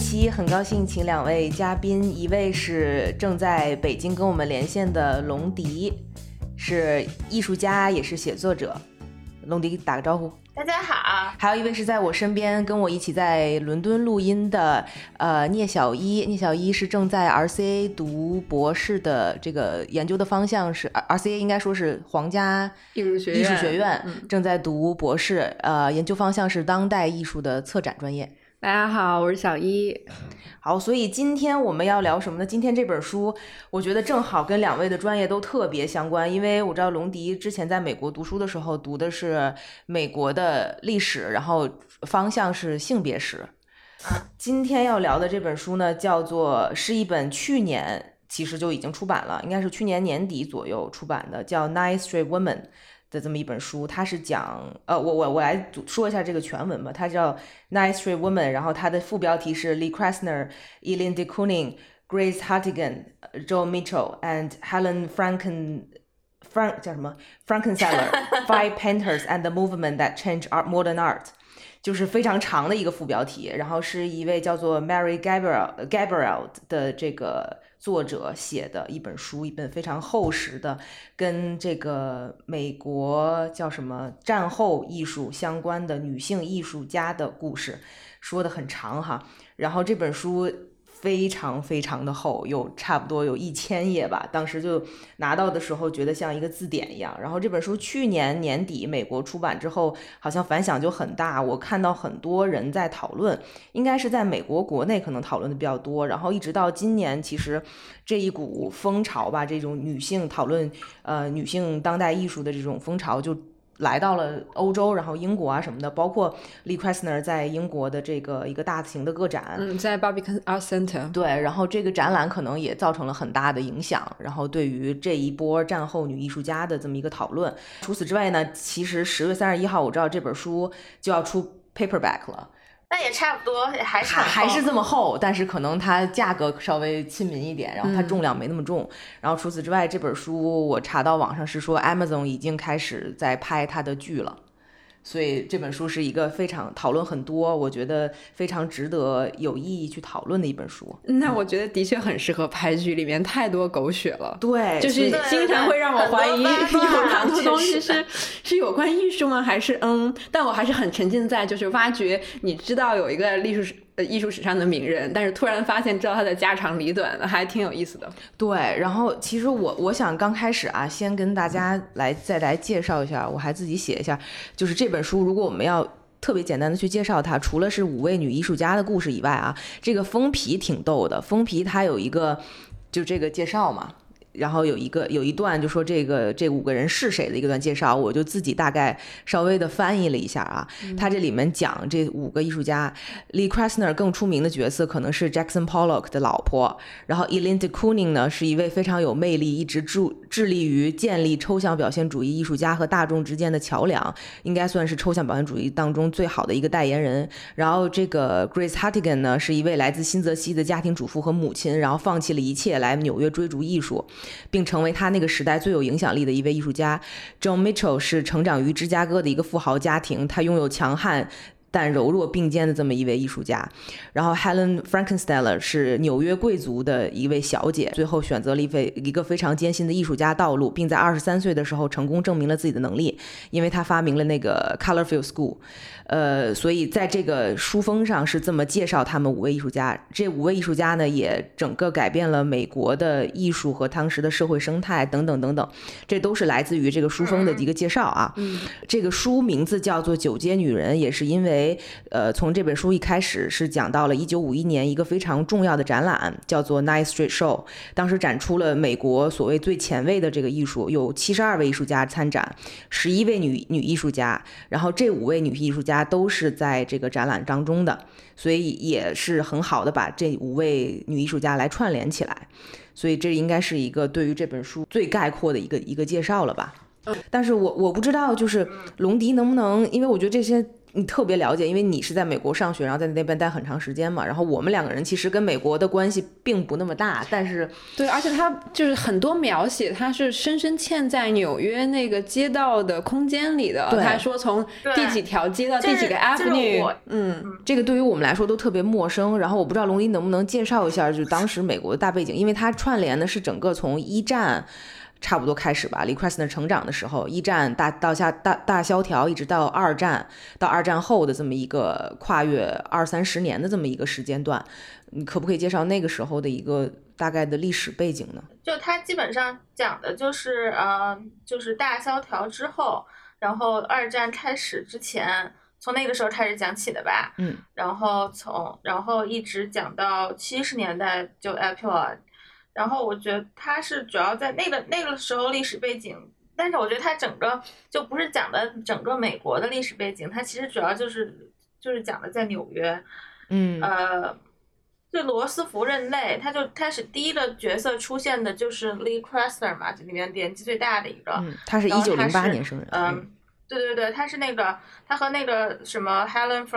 期很高兴请两位嘉宾，一位是正在北京跟我们连线的龙迪，是艺术家也是写作者。龙迪打个招呼。 大家好。 还有一位是在我身边跟我一起在伦敦录音的聂小一。聂小一是正在 RCA 读博士的，这个研究的方向是 RCA 应该说是皇家艺术学院， 正在读博士，研究方向是当代艺术的策展专业。 大家好，我是小一。 好，所以今天我们要聊什么呢？今天这本书我觉得正好跟两位的专业都特别相关，因为我知道龙迪之前在美国读书的时候读的是美国的历史，然后方向是性别史。今天要聊的这本书呢，是一本去年其实就已经出版了，应该是去年年底左右出版的，叫 Nine Straight Women的这么一本书。它是讲我来说一下这个全文吧。它叫 Nine Straight Women， 然后它的副标题是 Lee Krasner, Eileen de Kooning, Grace Hartigan, Joe Mitchell and Helen Frankensteller Five Painters and the Movement that Changed Modern Art， 就是非常长的一个副标题，然后是一位叫做 Mary Gabriel 的这个作者写的一本书，一本非常厚实的跟这个美国叫什么战后艺术相关的女性艺术家的故事，说的很长哈。然后这本书非常非常的厚，差不多有1000页吧，当时就拿到的时候觉得像一个字典一样。然后这本书去年年底美国出版之后，好像反响就很大，我看到很多人在讨论，应该是在美国国内可能讨论的比较多，然后一直到今年，其实这一股风潮吧，这种女性讨论女性当代艺术的这种风潮就来到了欧洲，然后英国啊什么的，包括 Lee Krasner 在英国的这个一个大型的个展， 在 Barbican Art Center。 对，然后这个展览可能也造成了很大的影响，然后对于这一波战后女艺术家的这么一个讨论。除此之外呢，其实10月31号我知道这本书就要出 paperback 了， 那也差不多， 还是这么厚，但是可能它价格稍微亲民一点，然后它重量没那么重。然后除此之外，这本书我查到网上是说 Amazon 已经开始在拍它的剧了，所以这本书是一个非常讨论很多，我觉得非常值得有意义去讨论的一本书。 那我觉得的确很适合拍剧，里面太多狗血了。 对， 就是经常会让我怀疑有很多东西是有关艺术吗？还是但我还是很沉浸在就是挖掘，你知道有一个艺术史上的名人，但是突然发现知道他的家长里短，还挺有意思的。 对，然后其实我想刚开始啊，先跟大家再来介绍一下，我还自己写一下，就是这本书如果我们要特别简单的去介绍它，除了是5位女艺术家的故事以外啊，这个封皮挺逗的。封皮它有一个就这个介绍嘛，然后有一段就说这5个人是谁的一个段介绍，我就自己大概稍微的翻译了一下啊。他这里面讲这5个艺术家， Lee Krasner 更出名的角色可能是 Jackson Pollock 的老婆，然后 Eileen de Kooning 呢是一位非常有魅力，一直致力于建立抽象表现主义艺术家和大众之间的桥梁，应该算是抽象表现主义当中最好的一个代言人。然后这个 Grace Hartigan 呢是一位来自新泽西的家庭主妇和母亲，然后放弃了一切来纽约追逐艺术，并成为他那个时代最有影响力的一位艺术家。 Joe Mitchell 是成长于芝加哥的一个富豪家庭，他拥有强悍但柔弱并肩的这么一位艺术家。然后 Helen Frankensteller 是纽约贵族的一位小姐，最后选择了一个非常艰辛的艺术家道路，并在23岁的时候成功证明了自己的能力，因为她发明了那个 Colorfield School。所以在这个书封上是这么介绍他们5位艺术家。这5位艺术家呢，也整个改变了美国的艺术和当时的社会生态等等等等，这都是来自于这个书封的一个介绍啊。这个书名字叫做《九街女人》，也是因为从这本书一开始是讲到了1951年一个非常重要的展览，叫做 Nine Street Show， 当时展出了美国所谓最前卫的这个艺术，有72位艺术家参展，11位女艺术家，然后这5位女艺术家都是在这个展览当中的，所以也是很好的把这5位女艺术家来串联起来。所以这应该是一个对于这本书最概括的一个介绍了吧。但是我不知道就是龙迪能不能，因为我觉得这些你特别了解，因为你是在美国上学，然后在那边待很长时间嘛。然后我们两个人其实跟美国的关系并不那么大，但是对，而且他就是很多描写，他是深深嵌在纽约那个街道的空间里的。他说从第几条街到第几个 avenue， 这个对于我们来说都特别陌生。然后我不知道龙一能不能介绍一下，就是当时美国的大背景，因为它串联的是整个从一战差不多开始吧，Lee Krasner 成长的时候，一战大萧条，一直到二战，到二战后的这么一个跨越20-30年的这么一个时间段，你可不可以介绍那个时候的一个大概的历史背景呢？ 就它基本上讲的就是就是大萧条之后，然后二战开始之前，从那个时候开始讲起的吧，然后一直讲到70年代就 epilogue。然后我觉得它是主要在那个时候历史背景，但是我觉得它整个就不是讲的整个美国的历史背景，它其实主要就是讲的在纽约，就罗斯福任内，他是第一个角色出现的就是 Lee Krasner 嘛，这里面年纪最大的一个， 他是1908年生人， 对，他是他和那个什么 Helen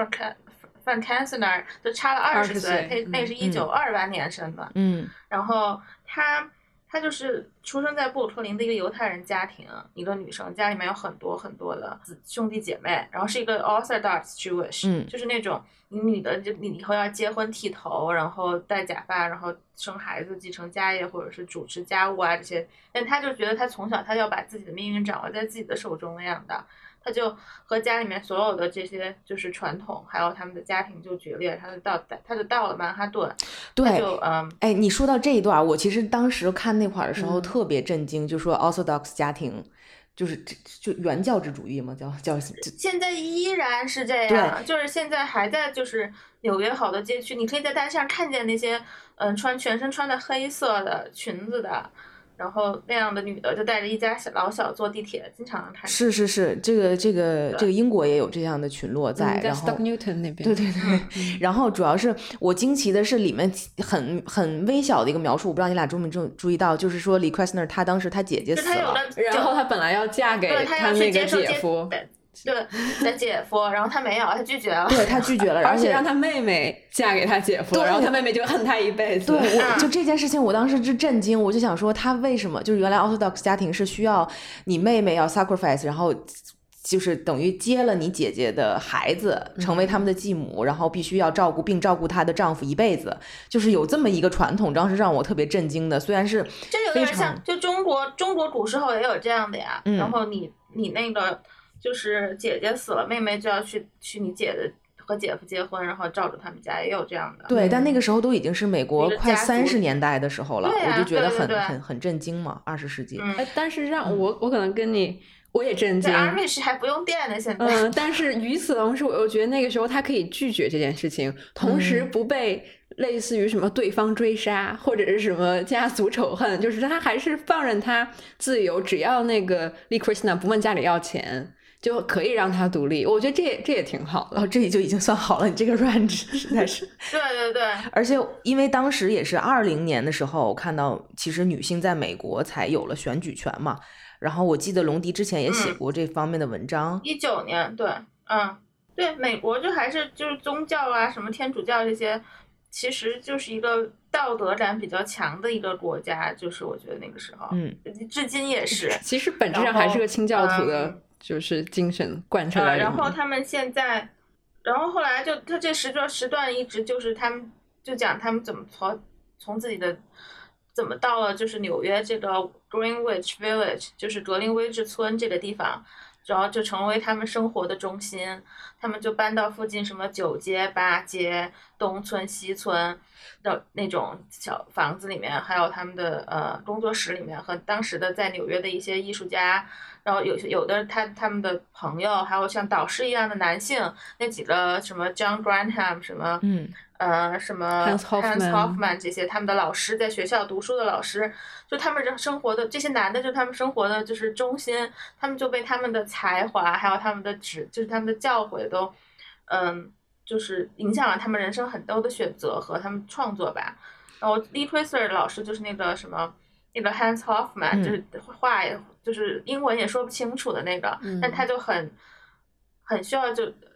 Van Kansener 就差了20岁，那是1928年生的，然后他就是出生在布鲁克林的一个犹太人家庭，一个女生，家里面有很多很多的兄弟姐妹，然后是一个 Orthodox Jewish，就是那种你女的就你以后要结婚剃头，然后戴假发，然后生孩子，继承家业或者是主持家务啊这些，但他就觉得他从小他要把自己的命运掌握在自己的手中那样的。他就和家里面所有的这些就是传统，还有他们的家庭就决裂，他就到了曼哈顿。 对，你说到这一段，我其实当时看那会儿的时候特别震惊，就说 Orthodox 家庭就原教旨主义嘛，叫现在依然是这样，就是现在还在就是纽约好多街区，你可以在大街上看见那些全身穿的黑色的裙子的。然后那样的女的就带着一家老小坐地铁，经常能看见。 是，这个英国也有这样的群落在，然后 Stock Newton 那边。 对，然后主要是我惊奇的是里面很微小的一个描述，我不知道你俩注没注意到，就是说李 Krasner 他当时他姐姐死了， 然后他本来要嫁给他那个姐夫。 对，他姐夫，然后他没有，他拒绝了。 对，他拒绝了， 而且让他妹妹嫁给他姐夫，然后他妹妹就恨他一辈子。 对，就这件事情，我当时就震惊，我就想说，他为什么就是原来 Orthodox 家庭是需要你妹妹要 sacrifice， 然后就是等于接了你姐姐的孩子，成为他们的继母，然后必须要照顾她的丈夫一辈子，就是有这么一个传统，当时让我特别震惊的。虽然是这有点像，就中国古时候也有这样的呀。然后你那个。就是姐姐死了，妹妹就要去你姐的和姐夫结婚，然后照着他们家，也有这样的。 对，但那个时候都已经是美国快30年代的时候了，我就觉得很震惊嘛，20世纪。 但是让我可能跟你。我也震惊 Amish 还不用电呢现在。 但是与此同时我又觉得那个时候他可以拒绝这件事情，同时不被类似于什么对方追杀或者是什么家族仇恨，就是他还是放任他自由，只要那个 Lee Krasner 不问家里要钱就可以让他独立，我觉得这也挺好的。 这里就已经算好了，你这个 range 实在是对， 而且因为当时也是20年的时候，我看到其实女性在美国才有了选举权嘛，然后我记得龙迪之前也写过这方面的文章。 19年，对，对，美国就还是就是宗教啊，什么天主教这些，其实就是一个道德感比较强的一个国家，就是我觉得那个时候，至今也是。 其实本质上还是个清教徒的，就是精神贯彻在里面。 然后他们现在，然后后来就他这时段一直就是他们就讲他们怎么从自己的怎么到了就是纽约这个 Greenwich Village， 就是格林威治村这个地方。然后就成为他们生活的中心，他们就搬到附近什么9街、8街、东村、西村的那种小房子里面，还有他们的工作室里面，和当时的在纽约的一些艺术家，然后有的他们的朋友，还有像导师一样的男性，那几个什么 John Graham 什么什么 Hans Hoffman 这些他们的老师，在学校读书的老师，就他们生活的这些男的，就他们生活的就是中心，他们就被他们的才华还有他们的就是他们的教诲都就是影响了他们人生很多的选择和他们创作吧。然后 Lee Krasner 的老师就是那个什么那个 Hans Hoffman，就是话就是英文也说不清楚的那个，但他就很需要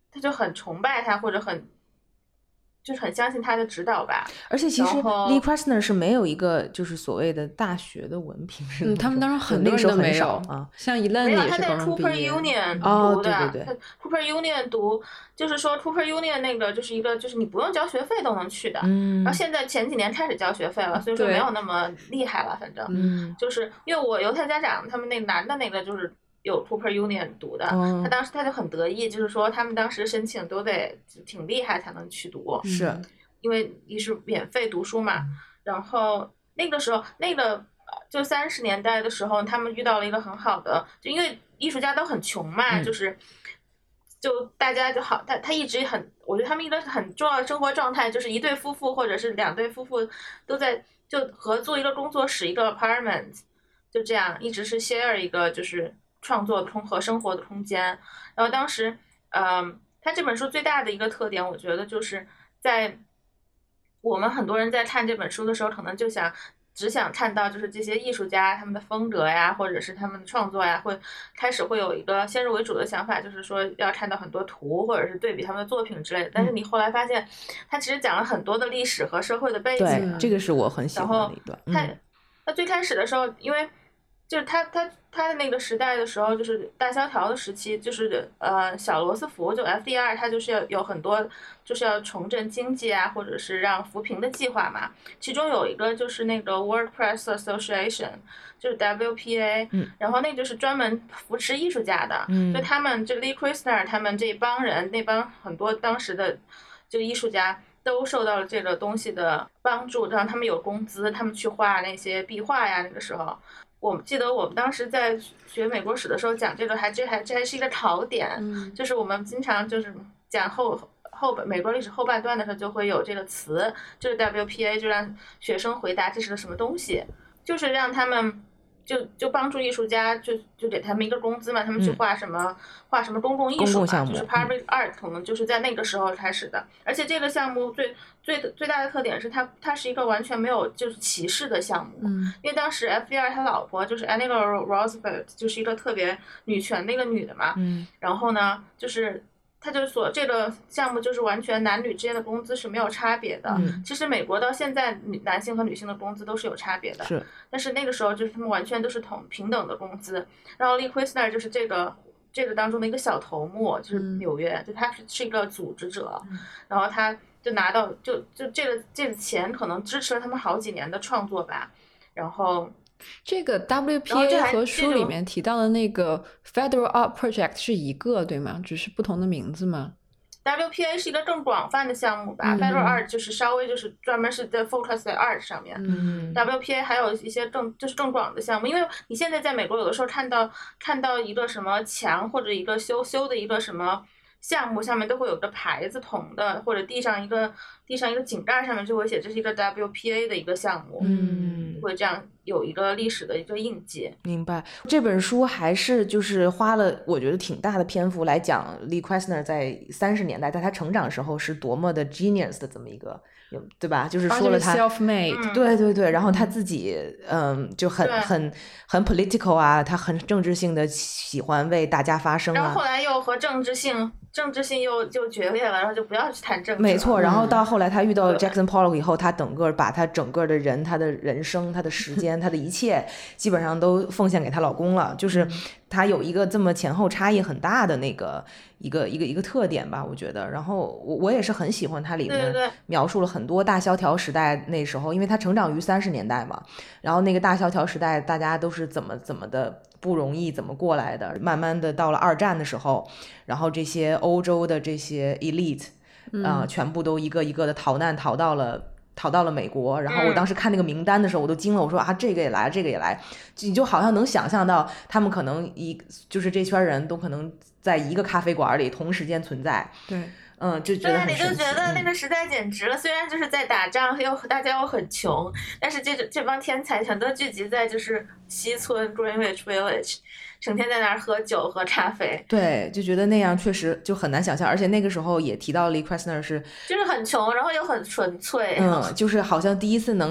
他就很崇拜他，或者就是很相信他的指导吧。 而且其实 Lee Krasner 是没有一个就是所谓的大学的文凭， 他们当时很多人都没有啊， 像Elaine也是高中毕业。 他在 Cooper Union 读的， 对 Cooper Union 读，就是说 Cooper Union 那个就是一个就是你不用交学费都能去的，然后现在前几年开始交学费了，所以说没有那么厉害了，反正就是因为我犹太家长他们那个男的那个就是有 Cooper Union 读的，他当时他就很得意，就是说他们当时申请都得挺厉害才能去读， 是因为你是免费读书嘛。然后那个时候就30年代的时候，他们遇到了一个很好的，就因为艺术家都很穷嘛，就大家就好，他一直我觉得他们一个很重要的生活状态就是一对夫妇或者是2对夫妇都在就合租一个工作室一个 apartment， 就这样一直是 share 一个就是创作和生活的空间。然后当时他这本书最大的一个特点我觉得就是在我们很多人在看这本书的时候可能只想看到就是这些艺术家他们的风格呀，或者是他们的创作呀，开始会有一个先入为主的想法，就是说要看到很多图或者是对比他们的作品之类的。但是你后来发现他其实讲了很多的历史和社会的背景。 对，这个是我很喜欢的一段。 他最开始的时候，因为就是他的那个时代的时候，就是大萧条的时期，就是小罗斯福就 FDR 他就是要有很多就是要重振经济啊，或者是让扶贫的计划嘛。其中有一个就是那个 World Press Association， 就是 WPA，然后那就是专门扶持艺术家的，就他们这 Lee Krasner 他们这帮人那帮很多当时的就艺术家都受到了这个东西的帮助，让他们有工资，他们去画那些壁画呀。那个时候我记得我们当时在学美国史的时候讲这个这还是一个考点，就是我们经常就是讲美国历史后半段的时候就会有这个词，就是 WPA， 就让学生回答这是个什么东西，就是让他们就帮助艺术家，就给他们一个工资嘛，他们去画什么公共艺术嘛，就是 public art， 可能就是在那个时候开始的。而且这个项目最大的特点是它是一个完全没有就是歧视的项目，因为当时 FDR 他老婆就是 Eleanor Roosevelt 就是一个特别女权的一个女的嘛，然后呢就是他就说这个项目就是完全男女之间的工资是没有差别的。其实美国到现在男性和女性的工资都是有差别的，但是那个时候就是他们完全都是平等的工资。然后 Lee Krasner 就是这个当中的一个小头目，就是纽约，就他是一个组织者，然后他就拿到就这个钱可能支持了他们好几年的创作吧。然后这个 WPA 和书里面提到的那个 Federal Art Project 是一个对吗？只是不同的名字吗？ WPA 是一个更广泛的项目吧， Federal Art 就是稍微就是专门是在 focus 在 art 上面。WPA 还有一些更广的项目，因为你现在在美国有的时候看到一个什么墙或者一个修的一个什么项目，上面都会有个牌子铜的，或者地上一个井盖上面就会写这是一个 WPA 的一个项目，会这样有一个历史的一个印记。 明白。这本书还是就是花了我觉得挺大的篇幅来讲 Lee Krasner 在30年代在他成长的时候是多么的 genius 的这么一个，对吧？就是说了他 self-made， 对，然后他自己就很 political 啊，他很政治性的喜欢为大家发声啊， 然后后来又和政治性又决裂了，然后就不要去谈政治了。 没错，然后到后来他遇到 Jackson Pollock 以后，他把他整个的人，他的人生，他的时间，他的一切基本上都奉献给她老公了，就是他有一个这么前后差异很大的那个一个特点吧，我觉得。然后我也是很喜欢它里面描述了很多大萧条时代那时候，因为他成长于30年代嘛，然后那个大萧条时代大家都是怎么的不容易怎么过来的，慢慢的到了2战的时候，然后这些欧洲的这些 elite 全部都一个一个的逃难逃到了美国。然后我当时看那个名单的时候我都惊了，我说啊这个也来这个也来，你就好像能想象到他们可能就是这圈人都可能在一个咖啡馆里同时间存在。 对， 就觉得很神奇。 对，你就觉得那个时代简直了，虽然就是在打仗，大家又很穷，但是这帮天才全都聚集在就是西村 Greenwich Village， 成天在那儿喝酒喝咖啡。 对，就觉得那样确实就很难想象。而且那个时候也提到 Lee Krasner 就是很穷，然后又很纯粹， 就是好像第一次能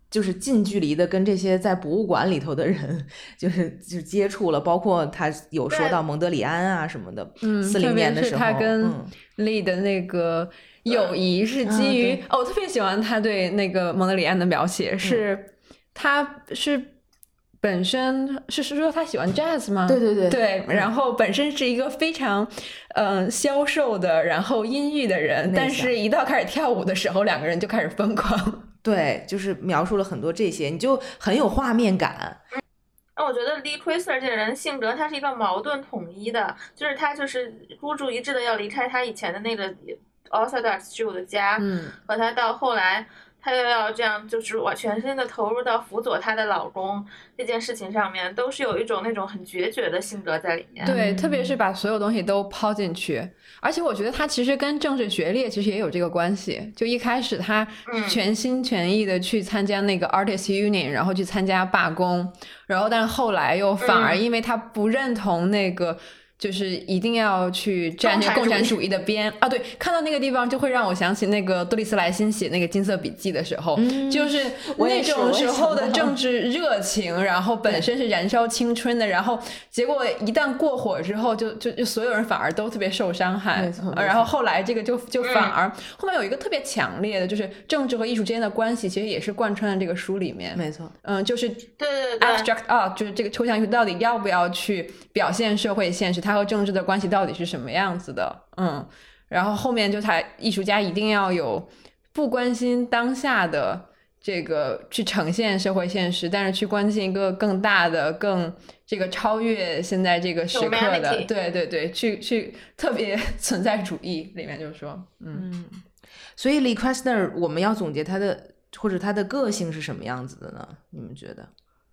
就是近距离的跟这些在博物馆里头的人就是接触了，包括他有说到蒙德里安啊什么的，40年的时候， 他跟利的那个友谊是基于我特别喜欢他对那个蒙德里安的描写，是他是本身是说他喜欢 jazz 吗？ 对， 然后本身是一个非常消瘦的，然后阴郁的人，但是一到开始跳舞的时候，两个人就开始疯狂。 对，就是描述了很多这些，你就很有画面感。 我觉得 Lee Krasner 这个人性格，他是一个矛盾统一的，就是他就是孤注一掷的要离开他以前的那个 Orthodox Jew 的家，和他到后来他又要这样就是我全身的投入到辅佐她的老公这件事情上面，都是有一种那种很决绝的性格在里面。 对，特别是把所有东西都抛进去，而且我觉得他其实跟政治学历其实也有这个关系。就一开始他全心全意的去参加那个 Artist Union，然后去参加罢工，然后但是后来又反而因为他不认同那个就是一定要去站这个共产主义的边啊！对，看到那个地方就会让我想起那个多丽丝莱辛写那个金色笔记的时候，就是那种时候的政治热情，然后本身是燃烧青春的，然后结果一旦过火之后就所有人反而都特别受伤害，然后后来这个就反而后面有一个特别强烈的，就是政治和艺术之间的关系，其实也是贯穿在这个书里面。 没错， 就是对 abstract art， 就是这个抽象艺术到底要不要去表现社会现实，它和政治的关系到底是什么样子的。然后后面就艺术家一定要有不关心当下的这个去呈现社会现实，但是去关心一个更大的更这个超越现在这个时刻的，对，去特别存在主义里面就是说所以 Lee Krasner 我们要总结他的或者他的个性是什么样子的呢？你们觉得？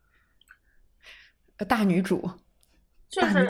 大女主就是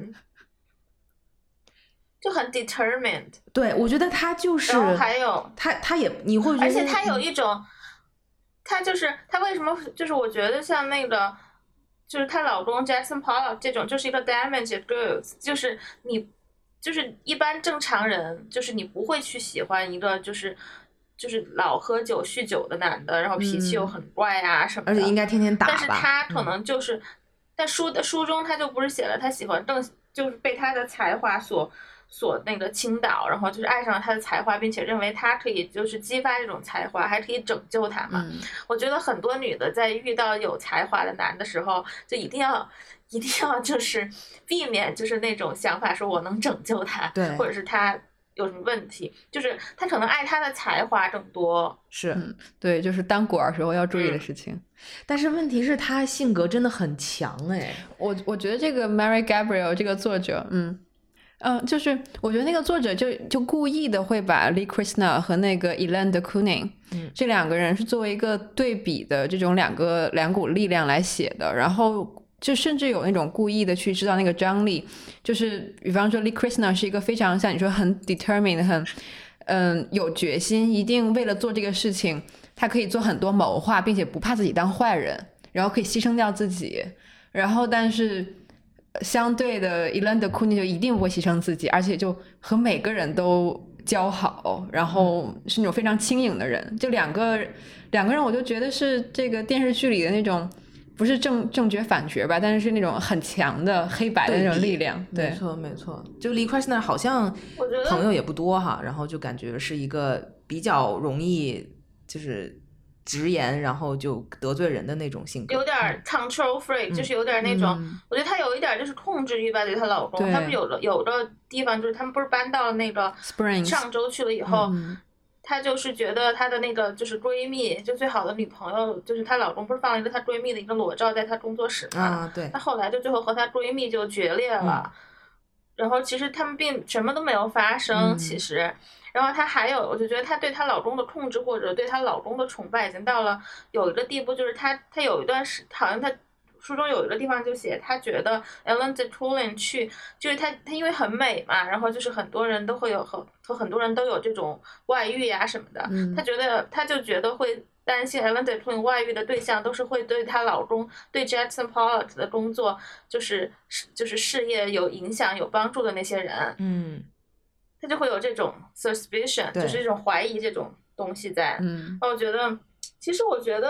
很 determined。 对，我觉得他就是然后还有他也你会觉得， 而且他有一种他就是他为什么就是我觉得像那个就是她老公 Jackson Pollock 这种就是一个 damaged goods， 就是你就是一般正常人就是你不会去喜欢一个就是老喝酒酗酒的男的，然后脾气又很怪啊什么的， 而且应该天天打吧。 但是他可能就是在书中他就不是写了他喜欢就是被他的才华所那个倾倒，然后就是爱上了他的才华，并且认为他可以就是激发这种才华，还可以拯救他嘛。我觉得很多女的在遇到有才华的男的时候，就一定要就是避免就是那种想法，说我能拯救他， 对， 或者是他有什么问题，就是他可能爱他的才华更多。 是对，就是当果儿时候要注意的事情。 但是问题是他性格真的很强哎。 我觉得这个 Mary Gabriel 这个作者就是我觉得那个作者就故意的会把 Lee Krasner 和那个 Elaine de Kooning这两个人是作为一个对比的这种两股力量来写的，然后就甚至有那种故意的去知道那个张力，就是比方说 Lee Krasner 是一个非常像你说很 determined 很有决心，一定为了做这个事情他可以做很多谋划，并且不怕自己当坏人，然后可以牺牲掉自己，然后但是相对的 Elaine de Kooning 就一定不会牺牲自己，而且就和每个人都交好，然后是那种非常轻盈的人。就两个人我就觉得是这个电视剧里的那种不是正角反角吧，但是那种很强的黑白的那种力量。对， 没错。就 Lee Krasner 好像朋友也不多哈，然后就感觉是一个比较容易就是直言然后就得罪人的那种性格， 有点 control freak，就是有点那种我觉得她有一点就是控制欲吧，对她老公。她不是有的地方就是他们不是搬到那个上周去了以后，她就是觉得她的那个就是闺蜜，就最好的女朋友，就是她老公不是放了一个她闺蜜的一个裸照在她工作室嘛？ 对。 她后来就最后和她闺蜜就决裂了，然后其实他们并什么都没有发生，其实。然后她还有，我就觉得她对她老公的控制或者对她老公的崇拜已经到了有一个地步，就是她有一段好像她书中有一个地方就写，她觉得 Elaine de Kooning就是她因为很美嘛，然后就是很多人都会有和很多人都有这种外遇呀什么的，她就觉得会担心 Elaine de Kooning 外遇的对象都是会对她老公对 Jackson Pollock 的工作就是事业有影响有帮助的那些人。他就会有这种 suspicion， 就是这种怀疑这种东西在。我觉得，其实我觉得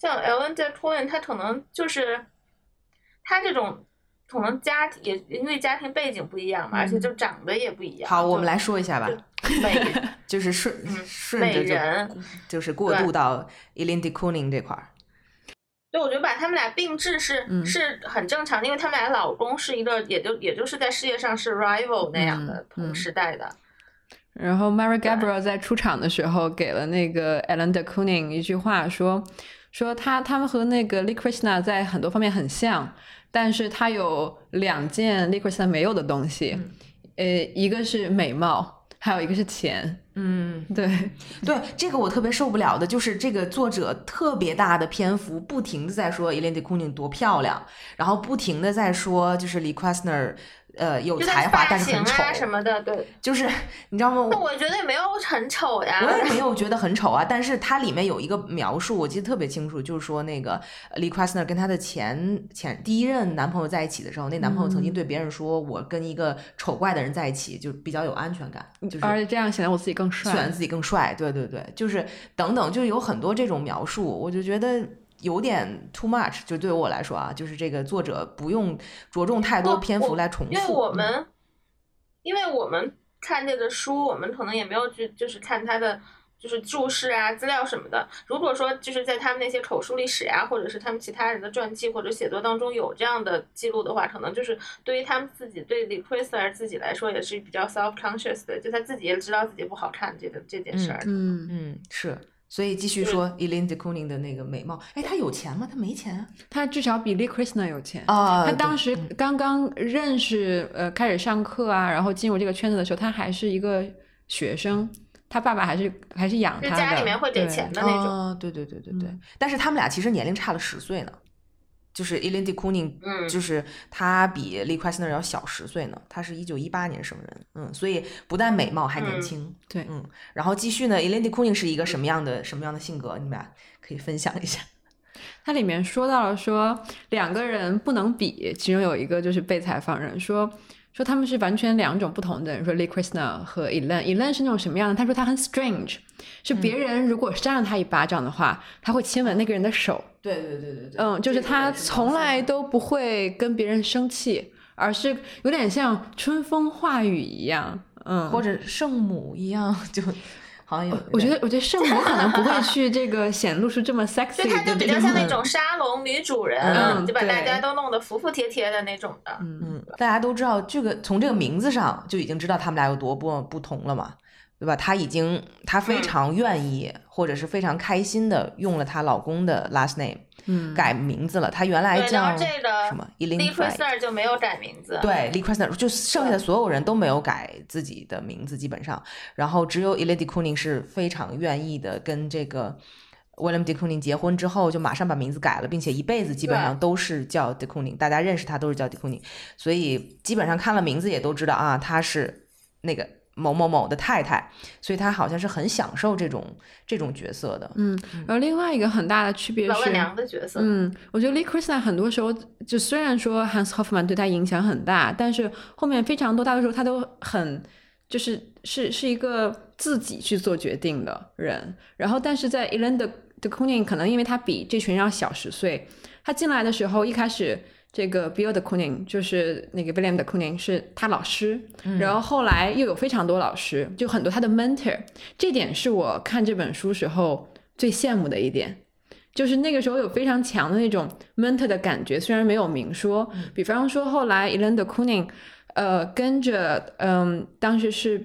像 Ellen DeConing 他可能就是他这种可能家庭也因为家庭背景不一样嘛，而且就长得也不一样。 好，我们来说一下吧。 美就是顺着就是过渡到 Ellen DeConing 这块儿。 对，我觉得把他们俩并置是很正常的，因为他们俩老公是一个也就是在事业上是 rival 那样的同时代的。 然后 Mary Gabriel 在出场的时候给了那个 Ellen DeConing 一句话，说他们和那个 Lee Krishna 在很多方面很像，但是他有2件 Lee Krishna 没有的东西，一个是美貌，还有一个是钱。对， 这个我特别受不了的就是这个作者特别大的篇幅不停的在说 Ellen DeConing 多漂亮，然后不停的在说就是 Lee Krishna有才华但是很丑什么的。对， 就是你知道吗？ 那我觉得也没有很丑呀， 我也没有觉得很丑啊。但是它里面有一个描述我记得特别清楚，就是说那个 Lee Krishna 跟他的第一任男朋友在一起的时候，那男朋友曾经对别人说，我跟一个丑怪的人在一起就比较有安全感，就是而且这样显得我自己更帅， 显得自己更帅。对，就是等等，就有很多这种描述，我就觉得有点 too much， 就对我来说啊，就是这个作者不用着重太多篇幅来重复。 因为我们看这个书，我们可能也没有去就是看他的就是注释啊、资料什么的。如果说就是在他们那些口述历史啊，或者是他们其他人的传记或者写作当中有这样的记录的话，可能就是对于他们自己对 Lee Krishna 自己来说也是比较 self-conscious 的，就他自己也知道自己不好看这件事儿。 是。所以继续说 Ellen DeConing 的那个美貌，他有钱吗？他没钱啊。 他至少比 Lee Krishna 有钱他当时刚刚认识开始上课啊，然后进入这个圈子的时候，他还是一个学生，他爸爸还是养他的， 家里面会给钱的那种。 对。但是他们俩其实年龄差了10岁呢。就是 Ellen DeConing，就是他比 Lee Krishna 要小10岁呢，他是1918年生人，所以不但美貌还年轻， 对， 然后继续呢 ，Ellen DeConing 是一个什么样的性格？你们俩可以分享一下。 它里面说到了说2个人不能比，其中有一个就是被采访人说他们是完全2种不同的人，说 Lee Krishna 和 Ellen 是那种什么样的？他说他很 strange， 是别人如果扇了他一巴掌的话，他会亲吻那个人的手。 对， 就是他从来都不会跟别人生气，而是有点像春风化雨一样， 或者圣母一样，就好像有。 我觉得圣母可能不会去这个显露出这么 sexy 的， 就他就比较像那种沙龙女主人，就把大家都弄得服服帖帖的那种的。 大家都知道这个，从这个名字上就已经知道他们俩有多不同了嘛。对吧？他非常愿意，或者是非常开心的用了她老公的 last name，改名字了。她原来叫什么 Lee Krishna 就没有改名字。 对 Lee Krishna 就剩下的所有人都没有改自己的名字，基本上。然后只有 Ellen DeConing 是非常愿意的，跟这个 William DeConing 结婚之后就马上把名字改了，并且一辈子基本上都是叫 DeConing， 大家认识他都是叫 DeConing， 所以基本上看了名字也都知道啊，他是那个某某某的太太，所以他好像是很享受这种角色的。 然后另外一个很大的区别是老板娘的角色。 我觉得 Lee Krishna 很多时候就虽然说 Hans Hoffman 对他影响很大，但是后面非常多大多时候他都很是一个自己去做决定的人。然后但是在 Ellen DeConing 可能因为他比这群人要小10岁，他进来的时候一开始这个 Bill DeConing 就是那个 William DeConing 是他老师，然后后来又有非常多老师，就很多他的 mentor， 这点是我看这本书时候最羡慕的一点，就是那个时候有非常强的那种 mentor 的感觉，虽然没有明说。比方说后来 Ellen DeConing 跟着当时是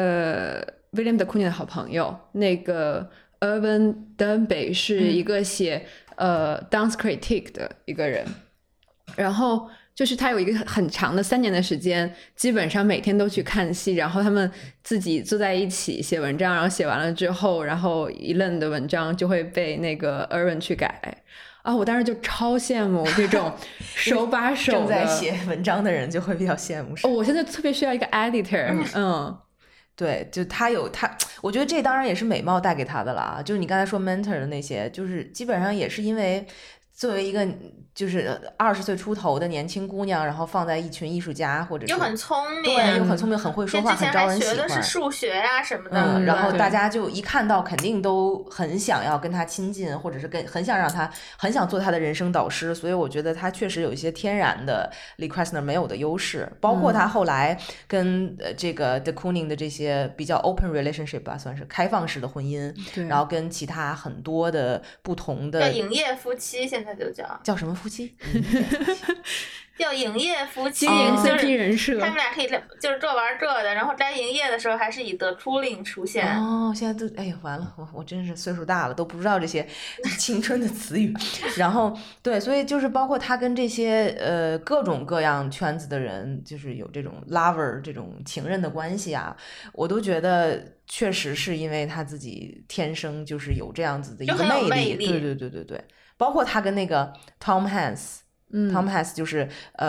William DeConing 的好朋友那个 Irvin Dunby 是一个写dance critique 的一个人，然后就是他有一个很长的3年的时间，基本上每天都去看戏，然后他们自己坐在一起写文章，然后写完了之后，然后Ellen的文章就会被那个 Irvin 去改啊！我当时就超羡慕这种手把手的正在写文章的人就会比较羡慕。 我现在特别需要一个 editor。 对，就他我觉得这当然也是美貌带给他的了，就是你刚才说 mentor 的那些，就是基本上也是因为作为一个就是20岁出头的年轻姑娘，然后放在一群艺术家，或者是又很聪明， 对，又很聪明，很会说话，很招人喜欢。 学的是数学呀什么的， 然后大家就一看到肯定都很想要跟他亲近，或者是很想让他很想做他的人生导师，所以我觉得他确实有一些天然的 Lee Krasner 没有的优势，包括他后来跟这个 de Kooning 的这些比较 open relationship 吧，算是开放式的婚姻，然后跟其他很多的不同的叫营业夫妻，现在就叫什么夫妻？ 叫营业夫妻， 经营 CP 人设， 他们俩可以就是这玩这的，然后该营业的时候还是以The Kooning出现。 现在都哎呀完了，我真是岁数大了，都不知道这些青春的词语。然后对，所以就是包括他跟这些各种各样圈子的人，就是有这种 lover 这种情人的关系啊，我都觉得确实是因为他自己天生就是有这样子的一个魅力。对，包括他跟那个 Tom Hanks。Tom Hanks 就是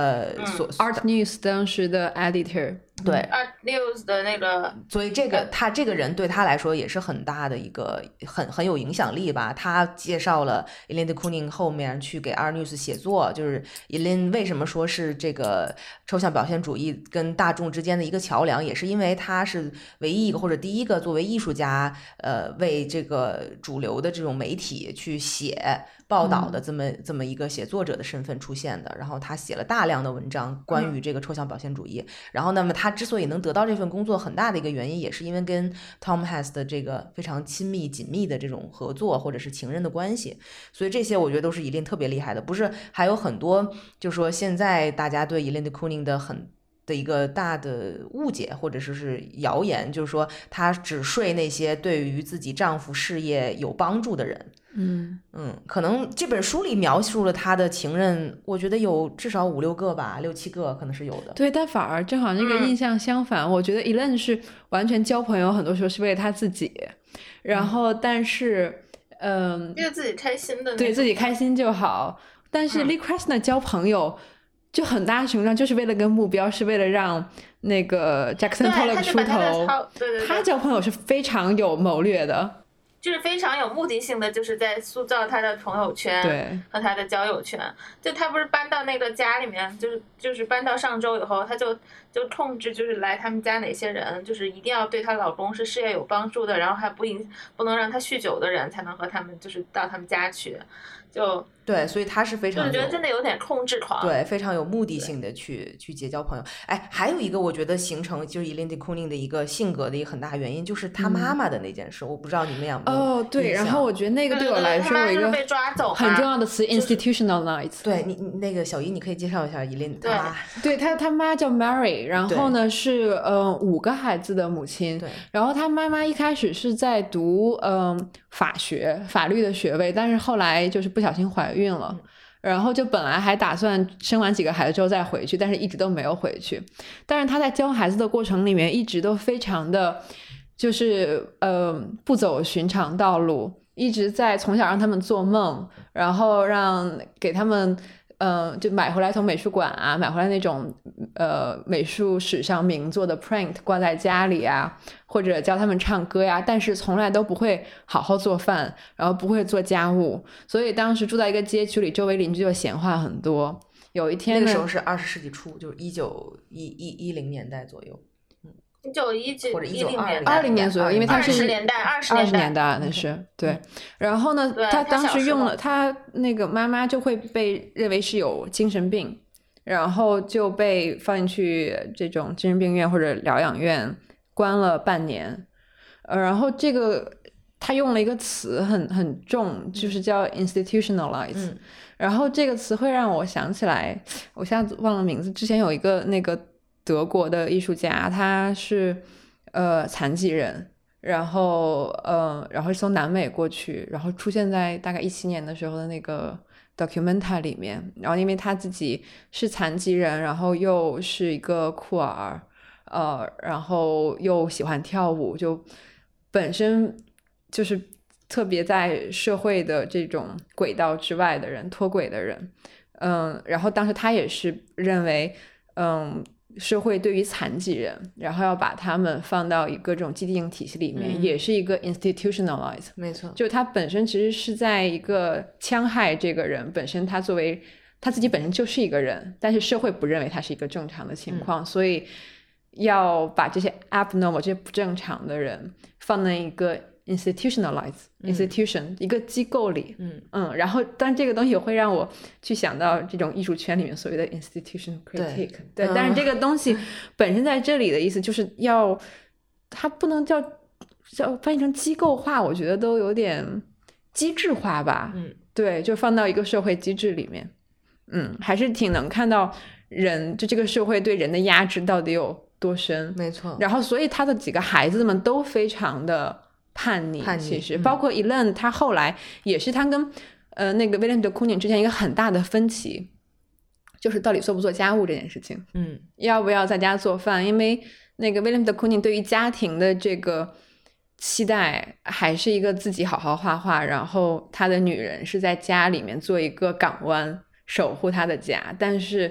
Art News 当时的 editor， 对 Art News 的那个， 所以他这个人对他来说也是很大的一个很有影响力吧。他介绍了 Elaine de Kooning 后面去给 Art News 写作，就是 Elaine 为什么说是这个抽象表现主义跟大众之间的一个桥梁，也是因为他是唯一一个或者第一个作为艺术家为这个主流的这种媒体去写报道的这么一个写作者的身份出现的。然后他写了大量的文章关于这个抽象表现主义，然后那么他之所以能得到这份工作很大的一个原因也是因为跟 Tom Hanks 的这个非常亲密紧密的这种合作或者是情人的关系，所以这些我觉得都是Elaine特别厉害的。不是还有很多就是说现在大家对Elaine de Kooning的一个大的误解或者是谣言，就是说她只睡那些对于自己丈夫事业有帮助的人。可能这本书里描述了她的情人，我觉得有至少5-6个吧，6-7个可能是有的。 对，但反而正好那个印象相反，我觉得 Elaine 是完全交朋友，很多时候是为了她自己，然后但是就自己开心的， 对自己开心就好。但是 Lee Krasner 交朋友就很大程度上就是为了跟目标，是为了让那个 Jackson Pollock 出头。 对， 他交朋友是非常有谋略的， 就是非常有目的性的，就是在塑造他的朋友圈和他的交友圈。就他不是搬到那个家里面，就是搬到上周以后，他就控制就是来他们家哪些人，就是一定要对她老公是事业有帮助的，然后还不能让他酗酒的人才能和他们就是到他们家去。就对，所以他是非常， 我觉得真的有点控制狂， 对，非常有目的性的去结交朋友。哎，还有一个我觉得形成就是 Elaine de Kooning 的一个性格的一个很大原因，就是他妈妈的那件事，我不知道你们有没有对，然后我觉得那个对我来说有一个被抓走很重要的词 institutionalized。 对，你那个小姨你可以介绍一下 Elaine 他妈。 对，他妈叫 Mary， 然后呢是5个孩子的母亲。 对， 然后他妈妈一开始是在读法律的学位，但是后来就是不小心怀孕了。然后就本来还打算生完几个孩子之后再回去，但是一直都没有回去。但是他在教孩子的过程里面一直都非常的就是不走寻常道路，一直在从小让他们做梦，然后给他们就买回来从美术馆啊买回来那种美术史上名作的 print 挂在家里啊，或者教他们唱歌呀，但是从来都不会好好做饭，然后不会做家务。所以当时住在一个街区里，周围邻居就闲话很多。有一天那个时候是20世纪初，就是1910年代左右 ，1910 或者 20年左右，因为他是 20年代那是对。然后呢，他当时用了他那个妈妈就会被认为是有精神病，然后就被放进去这种精神病院或者疗养院关了半年。然后这个他用了一个词很重，就是叫 institutionalized。然后这个词会让我想起来，我现在忘了名字，之前有一个那个德国的艺术家，他是残疾人，然后是从南美过去，然后出现在大概17年的时候的那个 documentary 里面。然后因为他自己是残疾人，然后又是一个酷儿，然后又喜欢跳舞，就本身就是特别在社会的这种轨道之外的人，脱轨的人。然后当时他也是认为社会对于残疾人，然后要把他们放到一个这种既定体系里面，也是一个 institutionalize。 没错， 就他本身其实是在一个戕害这个人本身，他作为他自己本身就是一个人，但是社会不认为他是一个正常的情况，所以要把这些 abnormal 这些不正常的人放在一个institutionalize institution 一个机构里，然后但这个东西会让我去想到这种艺术圈里面所谓的 institution critique。 对，但是这个东西本身在这里的意思就是要它不能叫翻译成机构化，我觉得都有点机制化吧。对，就放到一个社会机制里面，还是挺能看到人就这个社会对人的压制到底有多深。 没错， 然后所以他的几个孩子们都非常的叛逆其实包括 Elaine 他后来也是他跟那个 William de Kooning 之间一个很大的分歧，就是到底做不做家务这件事情，要不要在家做饭，因为那个 William de Kooning 对于家庭的这个期待还是一个自己好好画画，然后他的女人是在家里面做一个港湾守护他的家，但是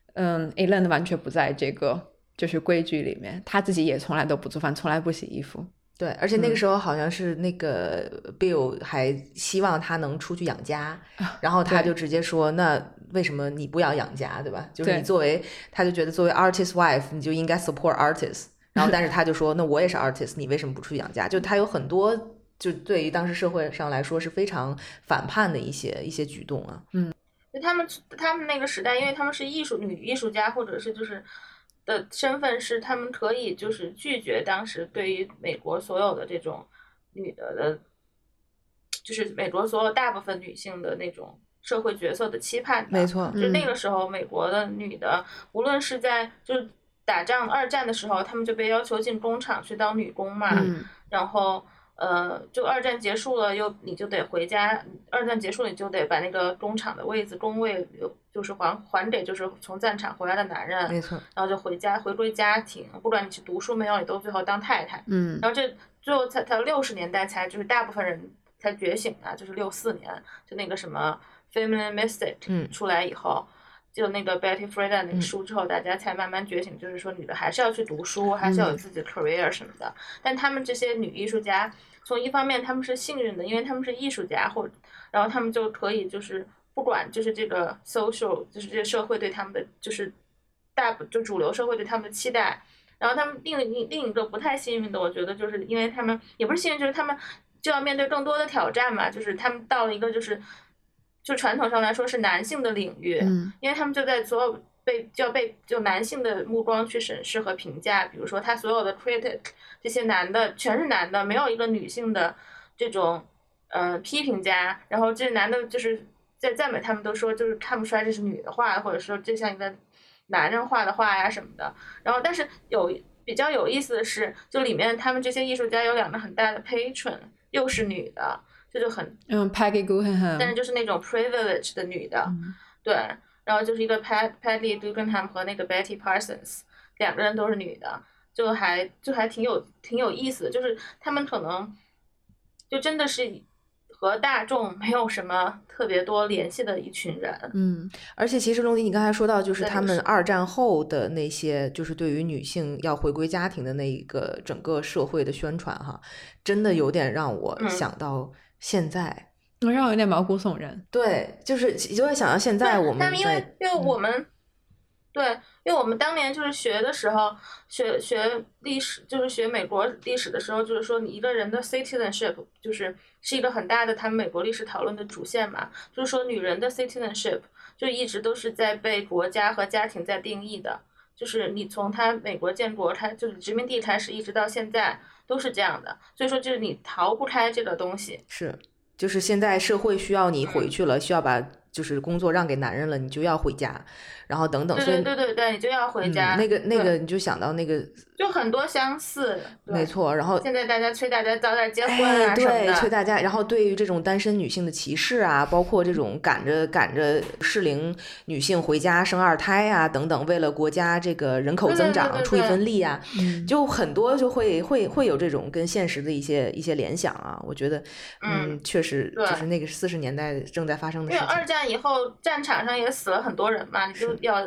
Elaine 完全不在这个就是规矩里面，他自己也从来都不做饭，从来不洗衣服。 对，而且那个时候好像是那个 Bill 还希望他能出去养家，然后他就直接说那为什么你不要养家，对吧？就是你作为他就觉得作为 artist wife 你就应该 support artist， 然后但是他就说那我也是 artist 你为什么不出去养家，就他有很多就对于当时社会上来说是非常反叛的一些举动啊。 他们那个时代因为他们是女艺术家或者是就是的身份是他们可以就是拒绝当时对于美国所有的这种女的就是美国所有大部分女性的那种社会角色的期盼的。 没错， 就那个时候美国的女的无论是在就是打仗二战的时候他们就被要求进工厂去当女工嘛，然后就二战结束了你就得回家，二战结束了你就得把那个工厂的工位就是还给就是从战场回来的男人， 没错， 然后就回归家庭，不管你去读书没有你都最后当太太。然后这最后才60年代才就是大部分人才觉醒啊，就是64年就那个什么 Feminine Mystic 出来以后，就那个 Betty Friedan 那个书之后，大家才慢慢觉醒，就是说女的还是要去读书，还是要有自己的 career 什么的。但他们这些女艺术家，从一方面他们是幸运的，因为他们是艺术家，然后他们就可以就是不管就是这个 social 就是这个社会对他们的就是就主流社会对他们的期待。然后他们另一个不太幸运的，我觉得就是因为他们也不是幸运，就是他们就要面对更多的挑战嘛，就是他们到了一个就传统上来说是男性的领域，因为他们就在所有就男性的目光去审视和评价，比如说他所有的 critic 这些男的全是男的，没有一个女性的这种批评家，然后这男的就是在赞美他们都说就是看不出来这是女的画的，或者说这像一个男人画的画呀什么的。然后但是比较有意思的是，就里面他们这些艺术家有两个很大的 patron 又是女的，这就很 Peggy Guggenheim， 但是就是那种 privilege 的女的，对，然后就是一个 Peggy Guggenheim 和那个 Betty Parsons， 两个人都是女的，就还挺有意思的，就是他们可能就真的是和大众没有什么特别多联系的一群人。 而且其实龙迪你刚才说到就是他们二战后的那些就是对于女性要回归家庭的那一个整个社会的宣传哈，真的有点让我想到现在， 让我有点毛骨悚然。 对，就是就会想到现在我们因为我们对，因为我们当年就是学的时候学历史，就是学美国历史的时候，就是说你一个人的 citizenship 是一个很大的他们美国历史讨论的主线嘛，就是说女人的 citizenship 就一直都是在被国家和家庭在定义的，就是你从他美国建国就是殖民地开始一直到现在都是这样的，所以说就是你逃不开这个东西。 是，就是现在社会需要你回去了，需要把就是工作让给男人了，你就要回家，然后等等。 对，你就要回家。 那个你就想到那个就很多相似。 没错，然后现在催大家早点结婚啊什么的。 对，催大家。然后对于这种单身女性的歧视啊，包括这种赶着适龄女性回家生二胎啊等等，为了国家这个人口增长出一份力啊，就很多就会有这种跟现实的一些联想啊。我觉得确实就是那个40年代正在发生的事情。 因为二战以后战场上也死了很多人嘛，你就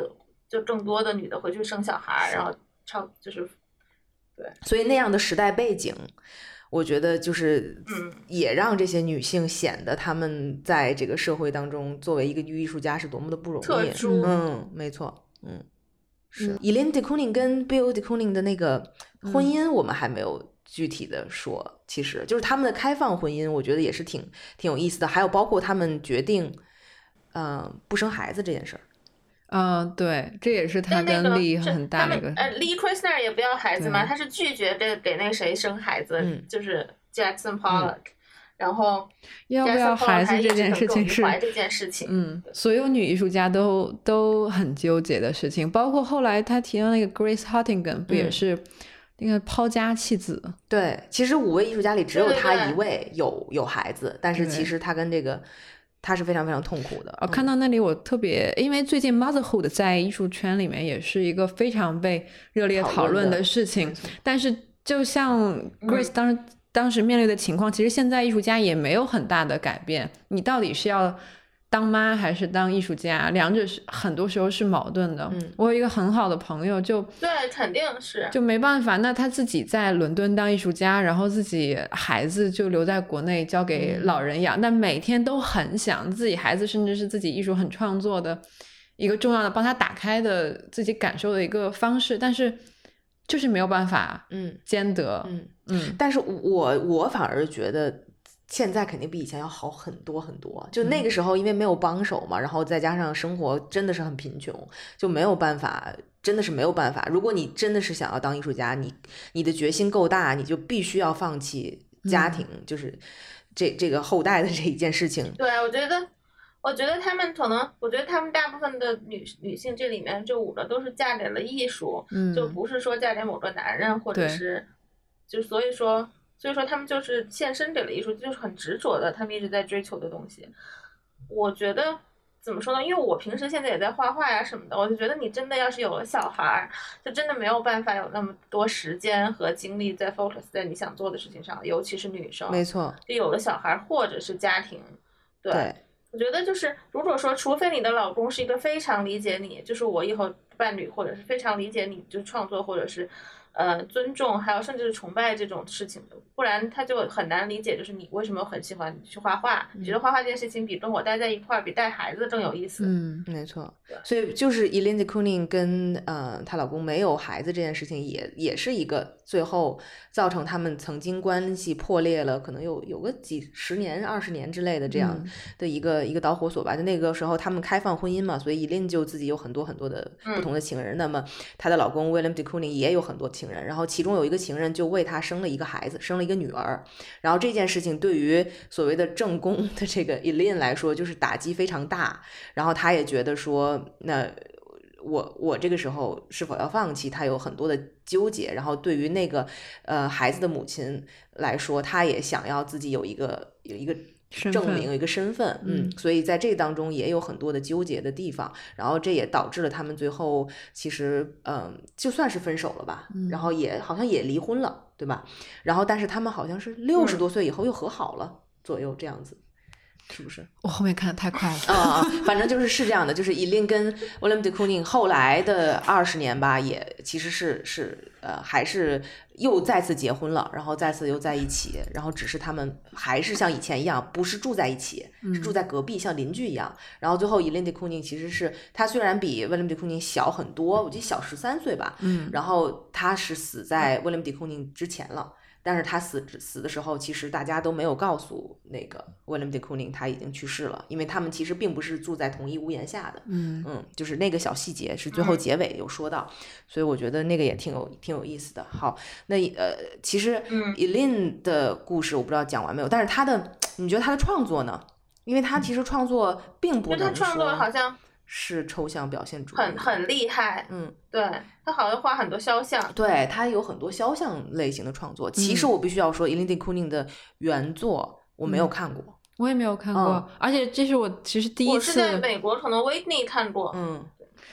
就更多的女的回去生小孩，然后就是对， 所以那样的时代背景。我觉得就是也让这些女性显得她们在这个社会当中作为一个女艺术家是多么的不容易。 特殊。 没错。是。Eileen de Kooning 跟 Bill de Kooning 的那个婚姻我们还没有具体的说，其实就是他们的开放婚姻我觉得也是挺有意思的，还有包括他们决定不生孩子这件事儿。 对，这也是他跟利很大的一个。 Lee Krasner 也不要孩子嘛，他是拒绝给那谁生孩子，就是 Jackson Pollock，然后要不要孩子这件事情是这件事情， 所有女艺术家都很纠结的事情，包括后来他提到那个 Grace Hottingham 不也是那个抛家弃子？ 对，其实5位艺术家里只有他一位有孩子，但是其实他跟这个。他是非常非常痛苦的。 看到那里我特别，因为最近 motherhood 在艺术圈里面也是一个非常被热烈讨论的事情，但是就像 Grace 当时面对的情况，其实现在艺术家也没有很大的改变，你到底是要当妈还是当艺术家，两者是很多时候是矛盾的。我有一个很好的朋友对，肯定是就没办法，那他自己在伦敦当艺术家，然后自己孩子就留在国内交给老人养，但每天都很想自己孩子甚至是自己艺术很创作的一个重要的帮他打开的自己感受的一个方式，但是就是没有办法兼得。 但是我反而觉得现在肯定比以前要好很多很多，就那个时候因为没有帮手嘛，然后再加上生活真的是很贫穷，就没有办法，真的是没有办法。如果你真的是想要当艺术家，你的决心够大，你就必须要放弃家庭，就是这个后代的这一件事情。 对，我觉得他们可能，我觉得他们大部分的女性这里面这5个都是嫁给了艺术，就不是说嫁给某个男人，或者是就所以说他们就是献身给了艺术，就是很执着的，他们一直在追求的东西。我觉得怎么说呢？因为我平时现在也在画画呀什么的，我就觉得你真的要是有了小孩，就真的没有办法有那么多时间和精力在 focus 在你想做的事情上，尤其是女生。 没错， 就有了小孩或者是家庭，对。我觉得就是如果说除非你的老公是一个非常理解你，就是我以后伴侣，或者是非常理解你就创作，或者是尊重，还有甚至是崇拜这种事情的，不然他就很难理解，就是你为什么很喜欢去画画，你觉得画画这件事情比跟我待在一块儿，比带孩子更有意思。 没错。所以就是 Eileen de Kooning 跟她老公没有孩子这件事情也是一个最后造成他们曾经关系破裂了，可能有个几10年、20年之类的这样的一个导火索吧。就那个时候他们开放婚姻嘛，所以 Eileen 就自己有很多很多的不同的情人，那么她的老公 William de Kooning 也有很多情人，然后其中有一个情人就为她生了一个孩子，生了一个女儿。然后这件事情对于所谓的正宫的这个 Eileen 来说就是打击非常大，然后她也觉得说那我这个时候是否要放弃，她有很多的纠结。然后对于那个孩子的母亲来说，她也想要自己有一个证明，有一个身份。所以在这当中也有很多的纠结的地方，然后这也导致了他们最后其实就算是分手了吧，然后也好像也离婚了，对吧？然后但是他们好像是60多岁以后又和好了左右这样子，是不是？ 我后面看的太快了反正是这样的，就是 Eileen 跟 William de Kooning 后来的20年吧，也其实是还是又再次结婚了，然后再次又在一起，然后只是他们还是像以前一样，不是住在一起，是住在隔壁，像邻居一样。然后最后 Eileen de Kooning 其实是他虽然比 William de Kooning 小很多，我记得小13岁吧，然后他是死在 William de Kooning 之前了。但是他死的时候，其实大家都没有告诉那个 William de Kooning 他已经去世了，因为他们其实并不是住在同一屋檐下的。就是那个小细节是最后结尾有说到，所以我觉得那个也挺有意思的。好，那其实 Eileen 的故事我不知道讲完没有，但是你觉得他的创作呢？因为他其实创作并不能说， 他创作好像是抽象表现主义， 很厉害。对，他好像画很多肖像， 对，他有很多肖像类型的创作。其实我必须要说Eileen de Kooning 的原作我没有看过， 我也没有看过，而且这是我其实第一次， 我是在美国可能 Whitney 看过。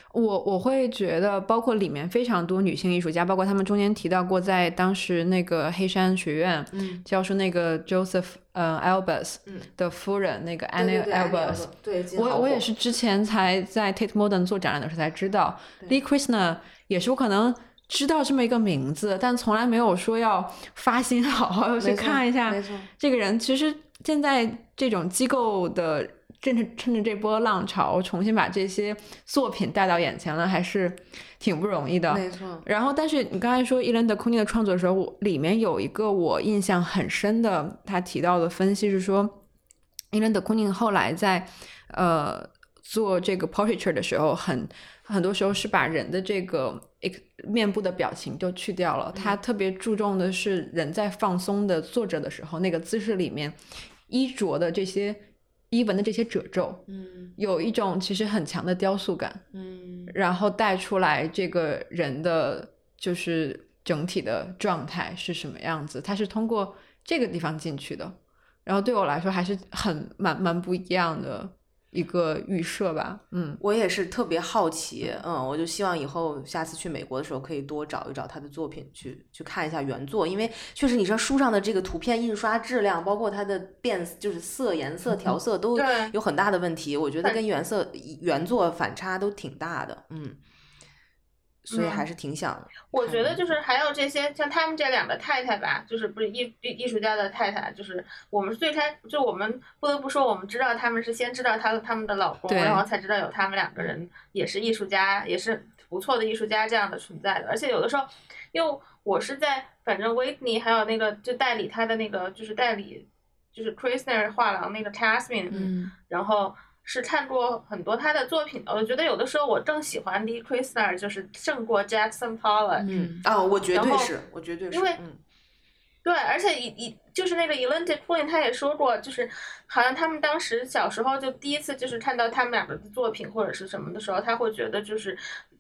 我会觉得，包括里面非常多女性艺术家，包括他们中间提到过，在当时那个黑山学院教授那个 Joseph Albers 的夫人那个 Annie Albers， 对， 我也是之前才在 Tate Modern 做展览的时候才知道 Lee Krasner 也是我可能知道这么一个名字，但从来没有说要发心好好要去看一下这个人。其实现在这种机构的趁着这波浪潮重新把这些作品带到眼前了，还是挺不容易的。 没错。 然后但是你刚才说伊兰德库尼的创作的时候，里面有一个我印象很深的，他提到的分析是说，伊兰德库尼后来在做这个 portraiture 的时候，很多时候是把人的这个面部的表情就去掉了，他特别注重的是人在放松的坐着的时候，那个姿势里面衣着的这些衣纹的这些褶皱，有一种其实很强的雕塑感，然后带出来这个人的就是整体的状态是什么样子，他是通过这个地方进去的，然后对我来说还是蛮不一样的一个预设吧。 我也是特别好奇，我就希望以后下次去美国的时候可以多找一找他的作品，去看一下原作，因为确实你说书上的这个图片印刷质量，包括它的就是颜色调色都有很大的问题，我觉得跟原作反差都挺大的，所以还是挺想我觉得就是还有这些像他们这两个太太吧，就是不是艺术家的太太，就是我们就我们不得不说，我们知道他们是先知道他们的老公，然后才知道有他们两个人也是艺术家，也是不错的艺术家这样的存在的。而且有的时候，因为我是在反正维尼还有那个就代理他的那个就是代理就是 Krasner 画廊那个 Tasmin，然后是看过很多他的作品的，我觉得有的时候我更喜欢 Lee Krasner 就是胜过 Jackson Pollock。 我绝对是， 因为对，而且就是那个 Elaine de Queen 他也说过，就是好像他们当时小时候就第一次就是看到他们两个的作品或者是什么的时候，他会觉得就是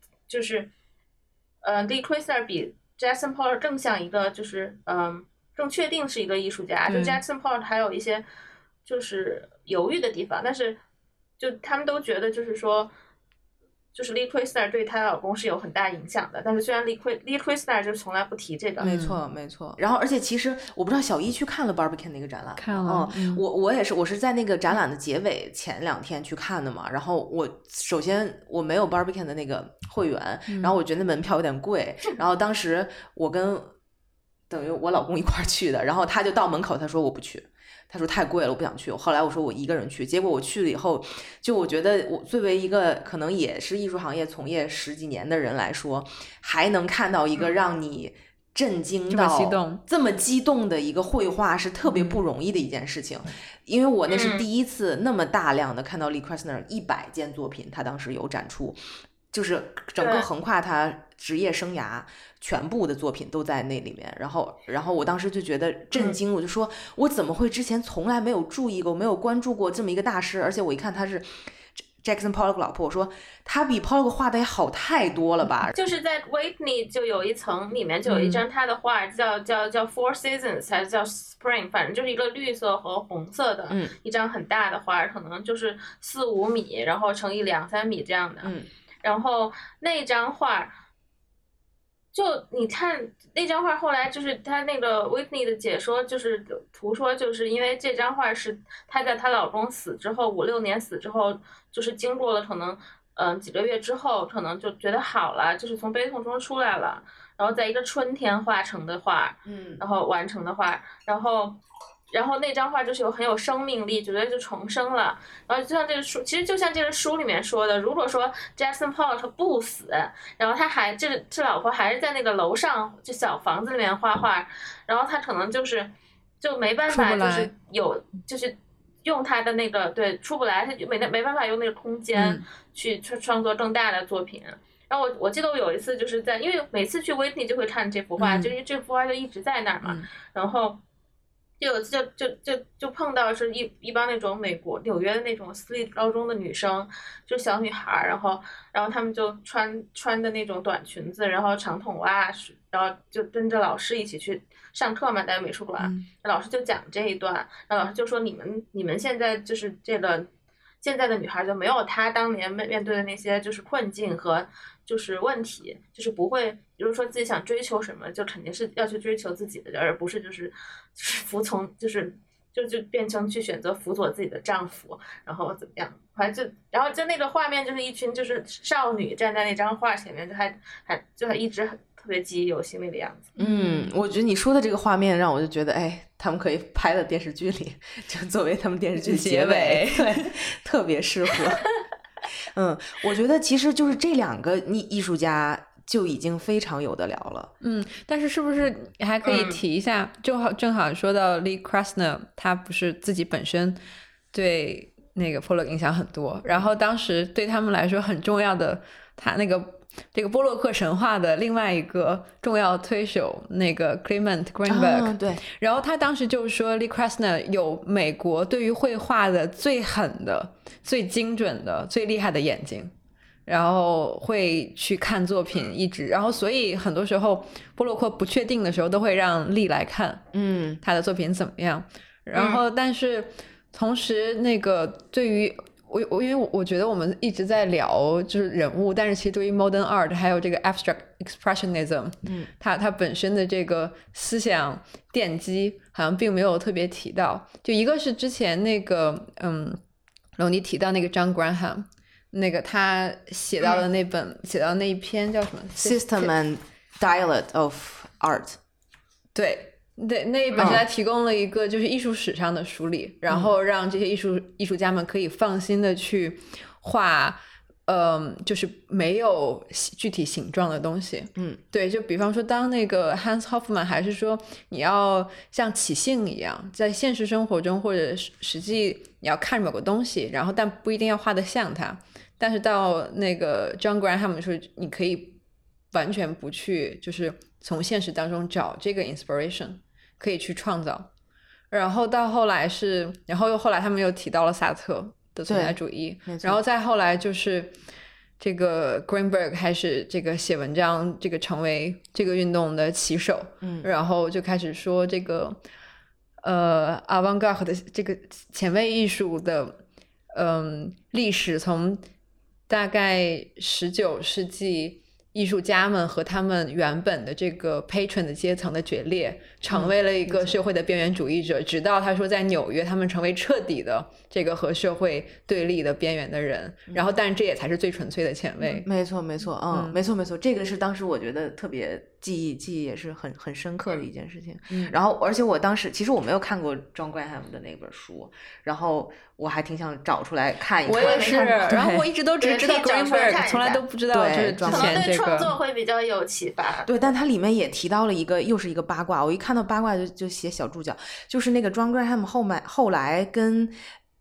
Lee Krasner 比 Jackson Pollock 更像一个就是更确定是一个艺术家，就 Jackson Pollock 还有一些就是犹豫的地方，但是就他们都觉得就是说就是 Lee Krasner 对她老公是有很大影响的，但是虽然 Lee Krasner 就从来不提这个。 没错。然后而且其实我不知道小一去看了 Barbican 那个展览， 看了。 我也是，我是在那个展览的结尾前2天去看的嘛。然后首先我没有 Barbican 的那个会员，然后我觉得门票有点贵，然后当时我跟等于我老公一块去的，然后他就到门口他说我不去。他说太贵了，我不想去。后来我说我一个人去，结果我去了以后，就我觉得我作为一个可能也是艺术行业从业10几年的人来说，还能看到一个让你震惊到这么激动的一个绘画，是特别不容易的一件事情。因为我那是第一次那么大量的看到 Lee Krasner 100件作品，他当时有展出，就是整个横跨他职业生涯全部的作品都在那里面，然后我当时就觉得震惊，我就说我怎么会之前从来没有注意过，没有关注过这么一个大师，而且我一看他是 Jackson Pollock 老婆，我说他比 Pollock 画的也好太多了吧。 就是在 Whitney 就有一层里面就有一张他的画，叫 Four Seasons 还是叫 Spring， 反正就是一个绿色和红色的一张很大的画，可能就是4-5米，然后乘以2-3米这样的。然后那张画就你看那张画后来就是他那个 Whitney 的解说，就是图说就是因为这张画是她在她老公死之后5-6年死之后，就是经过了可能几个月之后，可能就觉得好了，就是从悲痛中出来了，然后在一个春天画成的画，然后完成的画，然后那张画就是很有生命力，觉得就重生了。然后就像这个书，其实就像这个书里面说的，如果说 Jackson Pollock 不死，然后他还这老婆还是在那个楼上就小房子里面画画，然后他可能就没办法，就是用他的那个出不来，他就没办法用那个空间去创作更大的作品。然后我记得我有一次就是因为每次去威尼就会看这幅画，就因为这幅画就一直在那儿嘛，然后。就有次就碰到是一帮那种美国纽约的那种私立高中的女生，就小女孩，然后她们就穿的那种短裙子，然后长筒袜，然后就跟着老师一起去上课嘛，在美术馆，老师就讲这一段，然后老师就说你们现在就是这个现在的女孩就没有她当年面对的那些就是困境和就是问题，就是不会比如说自己想追求什么就肯定是要去追求自己的，而不是就是服从就变成去选择辅佐自己的丈夫，然后怎么样？然后就那个画面就是一群就是少女站在那张画前面，就还一直特别记忆犹新那个样子。 我觉得你说的这个画面让我就觉得，哎，他们可以拍到电视剧里，就作为他们电视剧结尾，对，特别适合。我觉得其实就是这两个艺术家就已经非常有得聊了。 但是不是还可以提一下，正好说到 Lee Krasner， 他不是自己本身对那个 Pollock 影响很多，然后当时对他们来说很重要的，他这个波洛克神话的另外一个重要推手那个 Clement Greenberg， 对， 然后他当时就说 Lee Krasner 有美国对于绘画的最狠的、最精准的、最厉害的眼睛。然后会去看作品一直，然后所以很多时候波洛克不确定的时候都会让丽来看他的作品怎么样。然后但是同时那个对于因为我觉得我们一直在聊就是人物，但是其实对于 modern art 还有这个 abstract expressionism，它本身的这个思想奠基好像并没有特别提到。就一个是之前那个龙迪提到那个 John Graham，那个他写到的那本写到那一篇叫什么 System and Dialect of Art， 对，那一本是他提供了一个就是艺术史上的梳理，然后让这些艺术家们可以放心的去画就是没有具体形状的东西。对，就比方说当那个 Hans Hofmann 还是说你要像起兴一样在现实生活中或者实际你要看某个东西，然后但不一定要画得像它，但是到那个 John Graham 说你可以完全不去就是从现实当中找这个 inspiration， 可以去创造。然后到后来后来他们又提到了萨特的存在主义，然后再后来就是这个 Greenberg 开始这个写文章，这个成为这个运动的旗手，然后就开始说这个avant-garde 的这个前卫艺术的历史，从大概19世纪艺术家们和他们原本的这个 patron 的阶层的决裂，成为了一个社会的边缘主义者，直到他说在纽约他们成为彻底的这个和社会对立的边缘的人，然后但是这也才是最纯粹的前卫。 没错没错，没错，这个是当时我觉得特别记忆也是很深刻的一件事情。然后而且我当时其实我没有看过 John Graham 的那本书，然后我还挺想找出来看一看。 我也是，然后我一直都只知道 Greenberg， 从来都不知道就是之前这个创作会比较有启发。 对，但它里面也提到了又是一个八卦，我一看到八卦就写小注脚，就是那个 John Graham 后来跟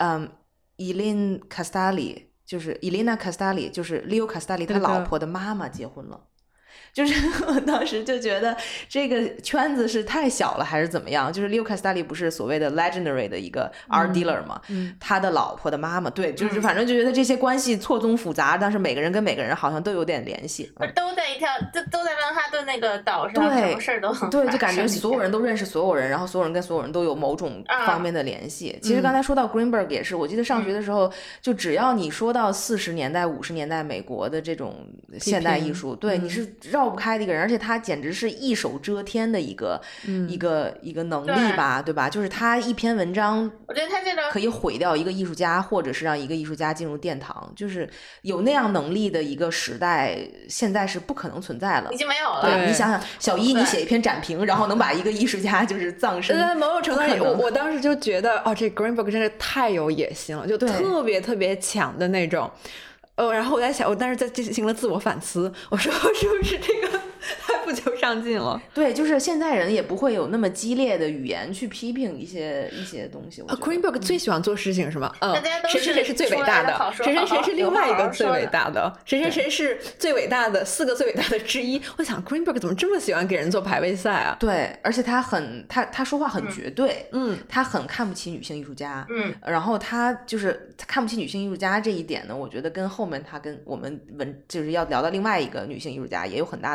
Elena Castelli， 就是 Elena Castelli， 就是 Leo Castelli 他老婆的妈妈结婚了。就是我当时就觉得这个圈子是太小了还是怎么样，就是 Leo Castelli 不是所谓的 legendary 的一个 art dealer 嘛，他的老婆的妈妈，对，就是反正就觉得这些关系错综复杂，但是每个人跟每个人好像都有点联系， 都在曼哈顿那个岛上，什么事儿都很对，就感觉所有人都认识所有人，然后所有人跟所有人都有某种方面的联系。其实刚才说到 Greenberg 也是，我记得上学的时候，就只要你说到40年代50年代美国的这种现代艺术，对，你是绕不开的一个人，而且他简直是一手遮天的一个能力吧，对吧？就是他一篇文章， 我觉得他这个可以毁掉一个艺术家，或者是让一个艺术家进入殿堂，就是有那样能力的一个时代，现在是不可能存在了， 已经没有了。 对，你想想，小一你写一篇展评，然后能把一个艺术家就是葬身， 在某种程度上，我当时就觉得，这 Greenberg 真是太有野心了，就特别特别强的那种。然后我在想，我当时在进行了自我反思，我说是不是这个太不求上进了？ 对，就是现在人也不会有那么激烈的语言去批评一些东西。 Greenberg 最喜欢做事情是吗？谁谁谁是最伟大的，谁谁谁是另外一个最伟大的，谁谁谁是最伟大的4个最伟大的之一。我想 Greenberg 怎么这么喜欢给人做排位赛啊？ 对，而且他说话很绝对，他很看不起女性艺术家，然后他看不起女性艺术家这一点呢，我觉得跟后面他跟我们就是要聊到另外一个女性艺术家也有很大的关系。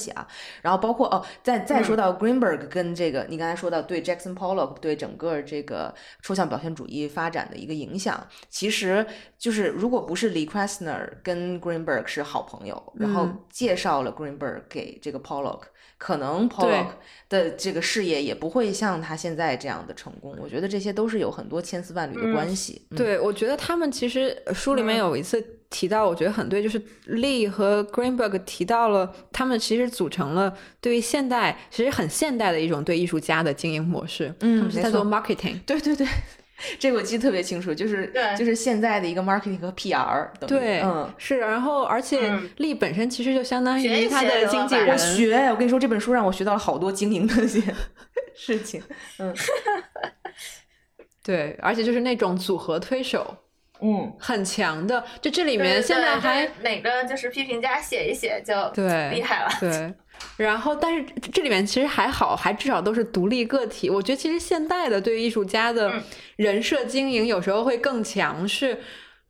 系啊。然后包括再说到 Greenberg 跟这个你刚才说到对 Jackson Pollock 对整个这个抽象表现主义发展的一个影响，其实就是如果不是 Lee Krasner 跟 Greenberg 是好朋友，然后介绍了 Greenberg 给这个 Pollock，可能 Pollock 的这个事业也不会像他现在这样的成功。我觉得这些都是有很多千丝万缕的关系。 对，我觉得他们其实书里面有一次提到，我觉得很对，就是 Lee 和 Greenberg 提到了他们其实组成了对于现代其实很现代的一种对艺术家的经营模式。他们是在做 marketing。 对对对，这个我记得特别清楚，就是现在的一个 marketing 和 PR 等。 对，是。然后而且Lee本身其实就相当于他的经纪人。 我跟你说，这本书让我学到了好多经营的一些事情。 对，而且就是那种组合推手。很强的，就这里面现在还哪个就是批评家写一写就厉害了。 对，然后但是这里面其实还好，还至少都是独立个体。我觉得其实现代的对于艺术家的人设经营有时候会更强，是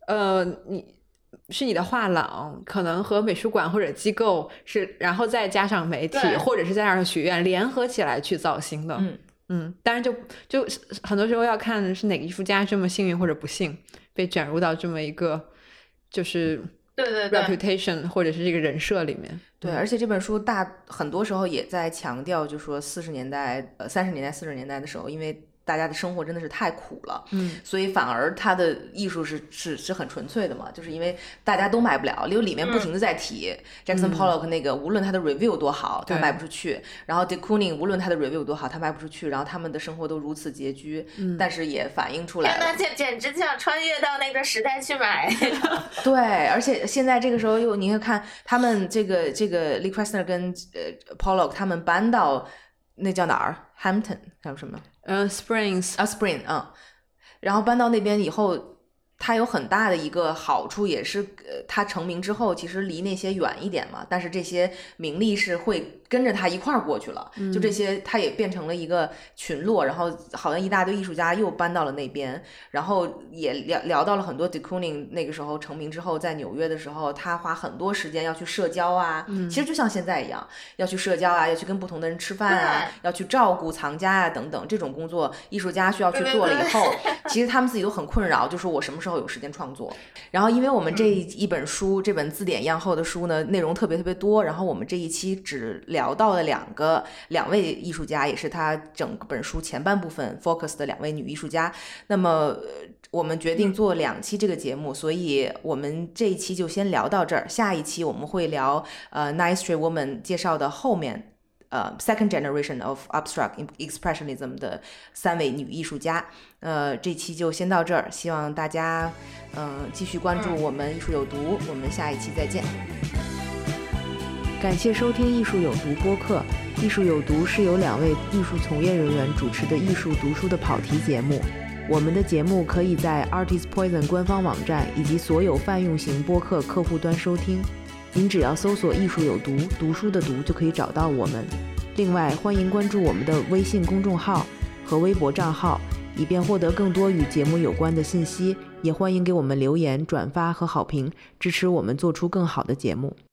你的画廊可能和美术馆或者机构是，然后再加上媒体或者是加上学院联合起来去造星的。当然就很多时候要看是哪个艺术家这么幸运或者不幸被卷入到这么一个就是对 reputation 或者是这个人设里面。 对，而且这本书很多时候也在强调，就说30年代、40年代的时候，因为大家的生活真的是太苦了，所以反而他的艺术是很纯粹的嘛，就是因为大家都买不了，因为里面不停的在提Jackson Pollock 那个，无论他的 review 多好，他卖不出去，然后 de Kooning 无论他的 review 多好，他卖不出去，然后他们的生活都如此拮据，但是也反映出来了， 天哪，简直就想穿越到那个时代去买。 对，而且现在这个时候你会看他们这个 Lee Krasner 跟Pollock 他们搬到那叫哪儿 Hampton 叫什么 Springs Spring 然后搬到那边以后，它有很大的一个好处，也是它成名之后其实离那些远一点嘛，但是这些名利是会跟着他一块儿过去了，就这些他也变成了一个群落，然后好像一大堆艺术家又搬到了那边，然后也聊到了很多 de Kooning 那个时候成名之后在纽约的时候，他花很多时间要去社交啊，其实就像现在一样，要去社交啊，要去跟不同的人吃饭啊，要去照顾藏家啊等等，这种工作艺术家需要去做了以后，其实他们自己都很困扰，就说我什么时候有时间创作。然后因为我们这一本书，这本字典样厚的书呢，内容特别特别多，然后我们这一期只聊到了两位艺术家，也是他整本书前半部分 focus 的2位女艺术家。那么我们决定做2期这个节目，所以我们这一期就先聊到这儿，下一期我们会聊Ninth Street Woman 介绍的后面second generation of abstract expressionism 的3位女艺术家。这期就先到这儿，希望大家继续关注我们艺术有毒，我们下一期再见。感谢收听艺术有毒播客。艺术有毒是由2位艺术从业人员主持的艺术读书的跑题节目。我们的节目可以在 Artist Poison 官方网站以及所有泛用型播客客户端收听，您只要搜索艺术有毒，读书的读就可以找到我们。另外欢迎关注我们的微信公众号和微博账号，以便获得更多与节目有关的信息，也欢迎给我们留言、转发和好评，支持我们做出更好的节目。